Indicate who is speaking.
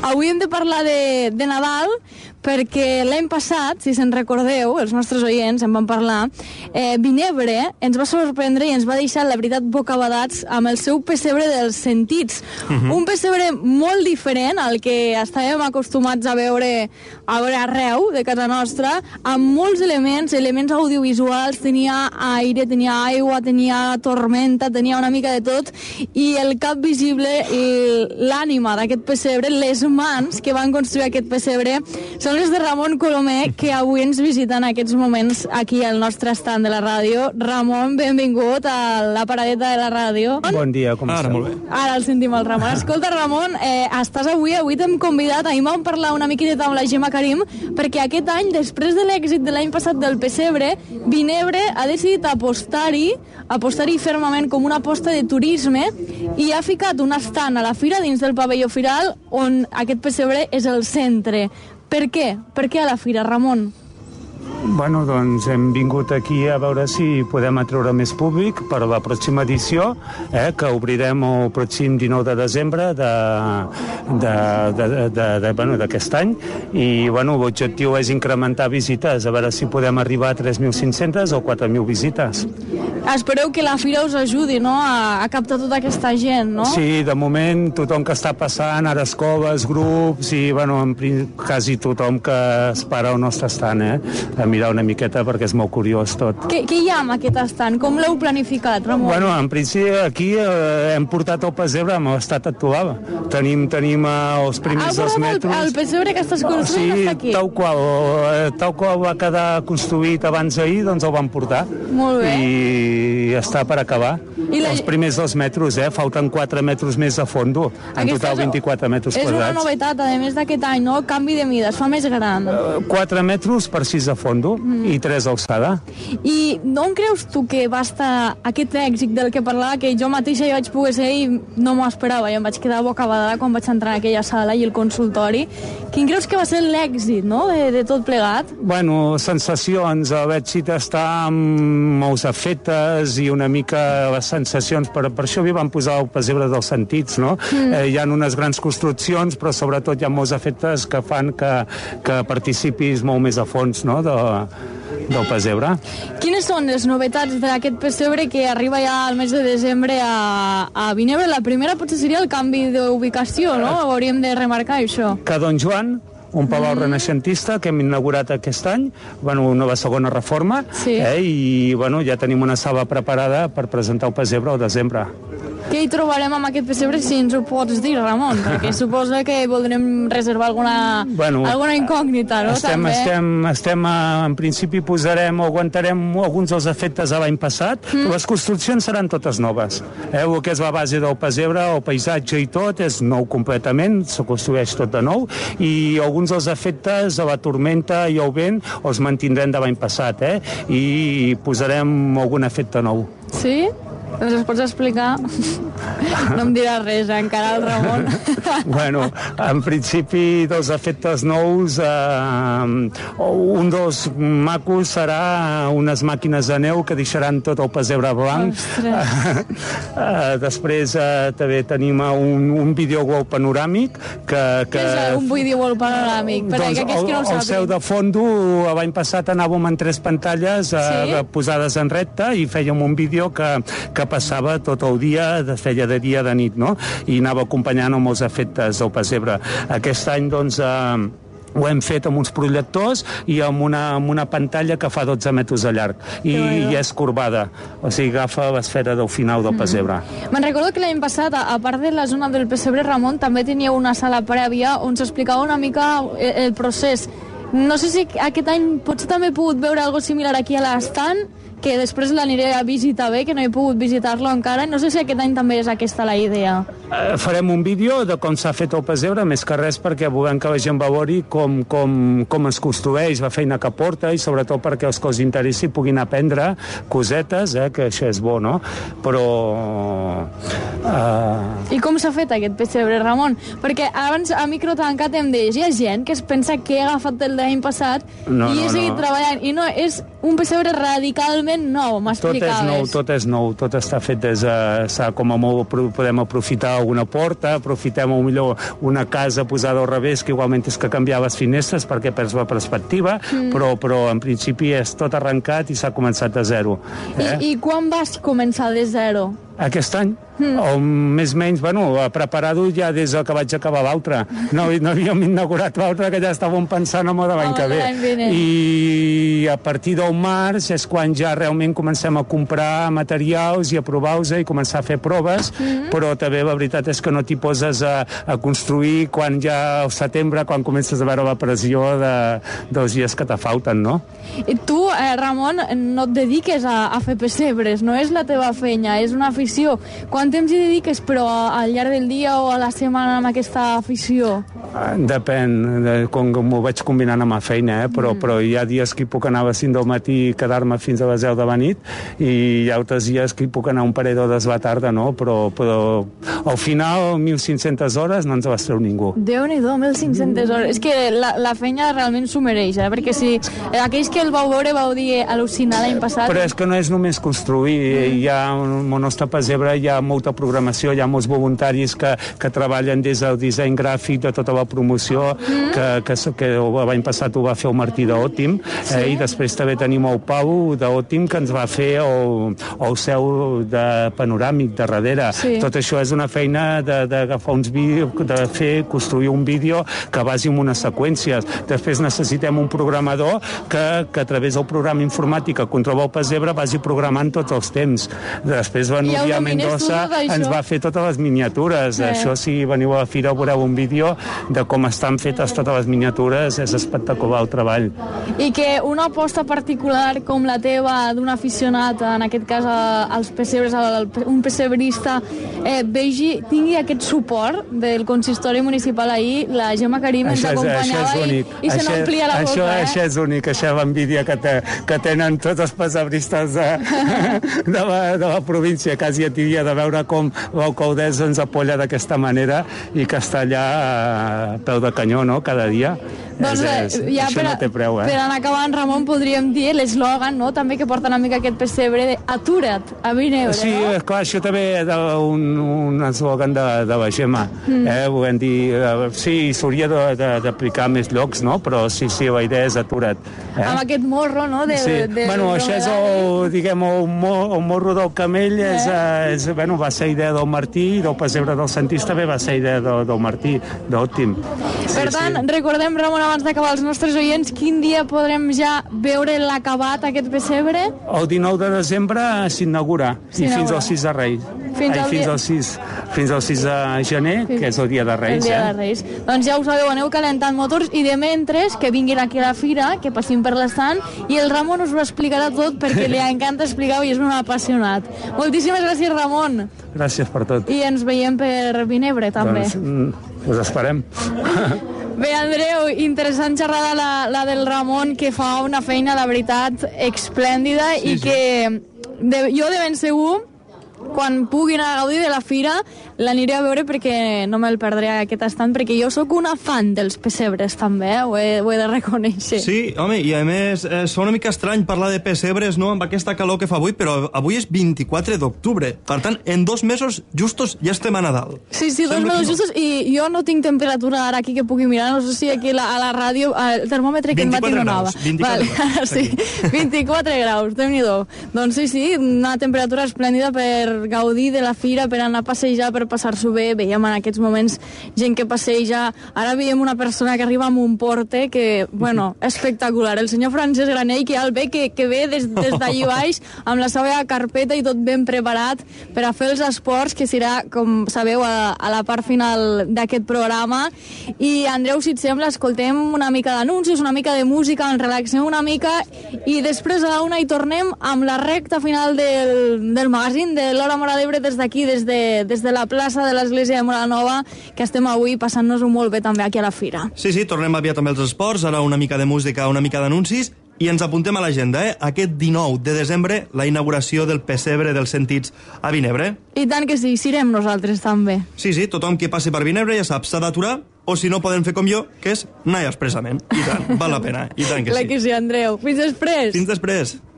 Speaker 1: Avui hem de parlar de Nadal, perquè l'any passat, si se'n recordeu, els nostres oients en van parlar, Vinebre ens va sorprendre i ens va deixar, la veritat, bocabadats amb el seu pessebre dels sentits. Un pessebre molt diferent al que estàvem acostumats a veure arreu de casa nostra, amb molts elements audiovisuals, tenia aire, tenia aigua, tenia tormenta, tenia una mica de tot, i el cap visible i l'ànima d'aquest pessebre, les mans que van construir aquest pessebre, són les de Ramon Colomer, que avui ens visita en aquests moments aquí al nostre estand de la ràdio. Ramon, benvingut a la paradeta de la ràdio.
Speaker 2: Bon dia, com esteu?
Speaker 3: Molt bé.
Speaker 1: Ara el sentim, el Ramon. Escolta, Ramon, estàs avui t'hem convidat, ahir vam parlar una miqueta amb la Gemma Karim, perquè aquest any, després de l'èxit de l'any passat del pessebre, Vinebre ha decidit apostar-hi fermament com una aposta de turisme, i ha ficat un estand a la fira dins del pavelló firal on aquest pessebre és el centre. Per què? Per què a la fira, Ramon?
Speaker 2: Bueno, doncs hem vingut aquí a veure si podem atreure més públic per a la pròxima edició, que obrirem el pròxim 19 de desembre d'aquest any, i bueno, l'objectiu és incrementar visites, a veure si podem arribar a 3.500 o 4.000 visites.
Speaker 1: Espereu que la fira us ajudi, no?, a captar tota aquesta gent, no?
Speaker 2: Sí, de moment tothom que està passant, ara escoles, grups, i bueno, quasi tothom que es para al nostre estand, a mirar una miqueta perquè és molt curiós tot.
Speaker 1: Què hi ha amb aquest estand? Com l'heu planificat, Ramon?
Speaker 2: Bueno, en principi aquí hem portat el pessebre en l'estat actual. Tenim els primers 2 metres...
Speaker 1: El pessebre que estàs construint està aquí?
Speaker 2: Sí, tal qual va quedar construït abans d'ahir, doncs el vam portar.
Speaker 1: Molt bé.
Speaker 2: I està per acabar. Els primers 2 metres, falten 4 metres més de fondo. En total 24 metres quadrats.
Speaker 1: És una novetat, a més d'aquest any, no? Canvi de mida, es fa més gran.
Speaker 2: 4 metres per 6 de fondo i 3 d'alçada.
Speaker 1: I on creus tu que va estar aquest èxit del que parlava, que jo mateixa hi vaig poder ser i no m'ho esperava, jo em vaig quedar bocabadada quan vaig entrar en aquella sala i el consultori. Quin creus que va ser l'èxit, no?, de tot plegat?
Speaker 2: Bueno, sensacions, l'èxit està amb molts efectes i una mica les sensacions, per això hi van posar el pessebre dels sentits, no? Hi ha unes grans construccions, però sobretot hi ha molts efectes que fan que participis molt més a fons, no?, del pessebre.
Speaker 1: Quines són les novetats d'aquest pessebre que arriba ja al mes de desembre a Vinebre? La primera potser seria el canvi d'ubicació, no? Hauríem de remarcar això.
Speaker 2: Que Don Joan, un palau renaixentista que hem inaugurat aquest any, una segona reforma, i ja tenim una sala preparada per presentar el pessebre al desembre.
Speaker 1: Què hi trobarem amb aquest pessebre, si ens ho pots dir, Ramon? Perquè suposa que voldrem reservar alguna incògnita, no?
Speaker 2: En principi aguantarem alguns dels efectes de l'any passat, però les construccions seran totes noves. El que és la base del pessebre, el paisatge i tot, és nou completament, se construeix tot de nou, i alguns dels efectes de la tormenta i el vent els mantindrem de l'any passat, i posarem algun efecte nou.
Speaker 1: Sí? Doncs es pots explicar? No em dirà res, encara el Ramon.
Speaker 2: Bueno, en principi dels efectes nous, un dels macos serà unes màquines de neu que deixaran tot el pessebre blanc. Després també tenim un videogol panoràmic que...
Speaker 1: Què és un videogol panoràmic?
Speaker 2: El seu de fondo, l'any passat anàvem en 3 pantalles posades en recte i fèiem un vídeo que passava tot el dia, feia de dia de nit, no? I anava acompanyant amb els efectes del pessebre. Aquest any, doncs, ho hem fet amb uns projectors i amb una pantalla que fa 12 metres de llarg i és corbada, o sigui, agafa l'esfera del final del pessebre.
Speaker 1: Me'n recordo que l'any passat, a part de la zona del pessebre, Ramon, també tenia una sala prèvia on s'explicava una mica el procés. No sé si aquest any potser també he pogut veure alguna similar aquí a l'estand, que després l'aniré a visitar bé, que no he pogut visitar-lo encara. No sé si aquest any també és aquesta la idea.
Speaker 2: Farem un vídeo de com s'ha fet el pessebre, més que res perquè volem que la gent valori com es construeix, la feina que porta, i sobretot perquè els que els interessi puguin aprendre cosetes, que això és bo, no? Però...
Speaker 1: I com s'ha fet aquest pessebre, Ramon? Perquè abans a micro tancat em deies, hi ha gent que es pensa que he agafat el de l'any passat i he seguit treballant, i no, és un pessebre radicalment totalment nou, m'explicaves.
Speaker 2: Tot és nou, tot està fet com a molt, podem aprofitar una porta, aprofitem millor una casa posada al revés, que igualment és que canviar les finestres perquè perds la perspectiva, però en principi és tot arrencat i s'ha començat de zero.
Speaker 1: I quan vas començar de zero?
Speaker 2: Aquest any, o més o menys, preparar-ho ja des que vaig acabar l'altre. No havíem inaugurat l'altre, que ja estàvem pensant en l'any que ve. I a partir del març és quan ja realment comencem a comprar materials i a provar-los i començar a fer proves, però també la veritat és que no t'hi poses a construir quan ja al setembre, quan comences a veure la pressió dels dies que te falten, no?
Speaker 1: I tu, Ramon, no et dediques a fer pessebres, no és la teva feina, és una afició. Quant temps hi dediques, però, al llarg del dia o a la setmana amb aquesta afició?
Speaker 2: Depèn, com m'ho vaig combinant amb la feina, però hi ha dies que hi puc anar a les 5 del matí i quedar-me fins a les 10 de la nit, i hi ha altres dies que hi puc anar un parell d'hores a la tarda, no? Però al final 1.500 hores no ens les treu ningú.
Speaker 1: Déu-n'hi-do, 1.500 hores. És que la feina realment s'ho mereix, perquè si aquells que el vau veure vau dir al·lucinar l'any passat...
Speaker 2: Però és que no és només construir, hi ha un nostre pessebre, hi ha molta programació, hi ha molts voluntaris que treballen des del disseny gràfic de tota la promoció, que l'any passat ho va fer el Martí d'Òtim, i després també tenim el Pau d'Òtim, que ens va fer el seu de panoràmic de darrere. Tot això és una feina d'agafar uns vídeos, de construir un vídeo que vagi amb unes seqüències. Després necessitem un programador que a través del programa informàtic que controla el pessebre vagi programant tots els temps. Després la Núria Mendoza ens va fer totes les miniatures. Això, si veniu a la fira, veureu un vídeo de com estan fetes totes les miniatures, és espectacular el treball.
Speaker 1: I que una aposta particular com la teva, d'un aficionat, en aquest cas als pessebres, un pessebrista, tingui aquest suport del consistori municipal ahir, la Gemma Karim ens acompanyava i se n'omplia la boca.
Speaker 2: Això és únic, això és l'envídia que tenen tots els pessebristes de la província. Quasi et diria de veure com l'alcaldessa ens apoya d'aquesta manera i que està allà a peu de canyó, no?, cada dia.
Speaker 1: Doncs ja
Speaker 2: això no té preu,
Speaker 1: per anar acabant, Ramon, podríem dir l'eslògan, no?, també que porta una mica aquest pessebre de atura't, a Vinebre,
Speaker 2: sí, no? Sí, clar, això també és un eslògan de la Gemma. Volem dir, sí, s'hauria d'aplicar més llocs, no?, però sí, la idea és atura't.
Speaker 1: Amb aquest morro, no?,
Speaker 2: Bueno, això és el morro del camell, va ser idea del Martí, i del pessebre del Santís també va ser idea del Martí, d'Òtim.
Speaker 1: Per tant, recordem, Ramon, abans d'acabar els nostres oients, quin dia podrem ja veure l'acabat, aquest pessebre?
Speaker 2: El 19 de desembre s'inaugura, i fins al 6 de Reis. Fins al 6 de gener, que és el dia de Reis.
Speaker 1: El dia de Reis. Doncs ja ho sabeu, aneu calentant motors, i de mentres que vinguin aquí a la fira, que passin per l'estant, i el Ramon us ho explicarà tot, perquè li encanta explicar i és un apassionat. Moltíssimes gràcies, Ramon.
Speaker 2: Gràcies per tot.
Speaker 1: I ens veiem per Vinebre, també.
Speaker 2: Doncs us esperem.
Speaker 1: Bé, Andreu, interessant xerrada la del Ramon, que fa una feina, la veritat, esplèndida, i que jo de ben segur, quan pugui anar a gaudir de la fira, l'aniré a veure perquè no me'l perdré aquest estant, perquè jo sóc una fan dels pessebres també, ho he de reconèixer.
Speaker 3: Sí, home, i a més es fa una mica estrany parlar de pessebres, no?, amb aquesta calor que fa avui, però avui és 24 d'octubre, per tant, en 2 mesos justos ja estem a Nadal.
Speaker 1: Sí, 2 mesos justos, i jo no tinc temperatura ara aquí que pugui mirar, no sé si aquí a la ràdio, el termòmetre que en matí donava.
Speaker 3: 24 graus.
Speaker 1: Sí, 24 graus, Déu-n'hi-do. Doncs sí, una temperatura esplèndida per gaudir de la fira, per anar a passejar, per passar-s'ho bé. Veiem en aquests moments gent que passeja. Ara veiem una persona que arriba amb un porte que, bueno, espectacular. El senyor Francesc Granell, que ja el ve, que ve des d'allí baix, amb la seva carpeta i tot ben preparat per a fer els esports, que serà, com sabeu, a la part final d'aquest programa. I, Andreu, si et sembla, escoltem una mica d'anuncis, una mica de música, ens relaxem una mica, i després a la una hi tornem amb la recta final del magazín de l'Hora Móra d'Ebre, des d'aquí, des de la plaça de l'església de Móra Nova, que estem avui passant-nos-ho molt bé també aquí a la fira.
Speaker 3: Sí, tornem aviat amb els esports, ara una mica de música, una mica d'anuncis, i ens apuntem a l'agenda, Aquest 19 de desembre, la inauguració del pessebre dels sentits a Vinebre.
Speaker 1: I tant que sí, serem nosaltres també.
Speaker 3: Sí, tothom que passi per Vinebre ja sap, s'ha d'aturar, o si no poden fer com jo, que és anar expressament. I tant, val la pena, i tant que sí.
Speaker 1: Clar que sí, Andreu. Fins després.
Speaker 3: Fins després.